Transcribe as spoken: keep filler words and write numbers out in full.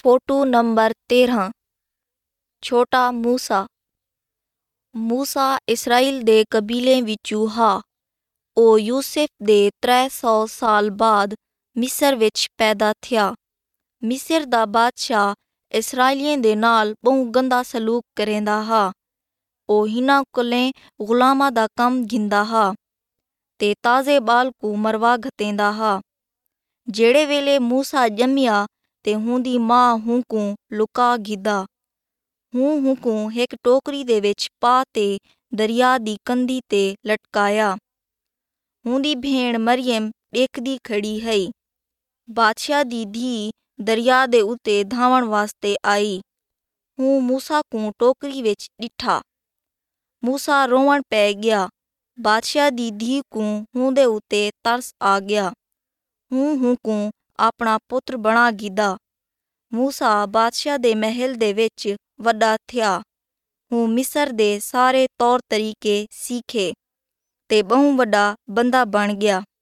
Photo number तेरह। छोटा मूसा। मूसा Israel दे कबीले विचों हा। ओ यूसुफ दे त्रै सौ साल बाद मिस्र विच पैदा थिया। मिस्र दा बादशाह इसराइलियें दे नाल बहु गंदा सलूक करेंदा हा। ओ हिना कोलें गुलामां दा कम घिंदा हा ते ताजे बाल को मरवा घतेंदा हा। जेड़े वेले मूसा जम्मिया ते हुंदी मां हुंकू लुका गिदा। हूं हुंकू एक टोकरी दे विच पा ते दरिया दी कंधी ते लटकाया। हुंदी भेण मरियम देखदी खड़ी हई। बादशाह दी धी दरिया दे उते धावण वास्ते आई। हूं मूसा को टोकरी विच डिठा। मूसा रोवण पै गया। बादशाह दी धी को हुंदे उते तरस आ गया। हूं हुंकू अपना पुत्र बना गिदा। मूसा बादशाह दे महल दे विच वड्डा थिया। हूं मिस्र दे सारे तौर तरीके सीखे ते बहु वड्डा बंदा बन गया।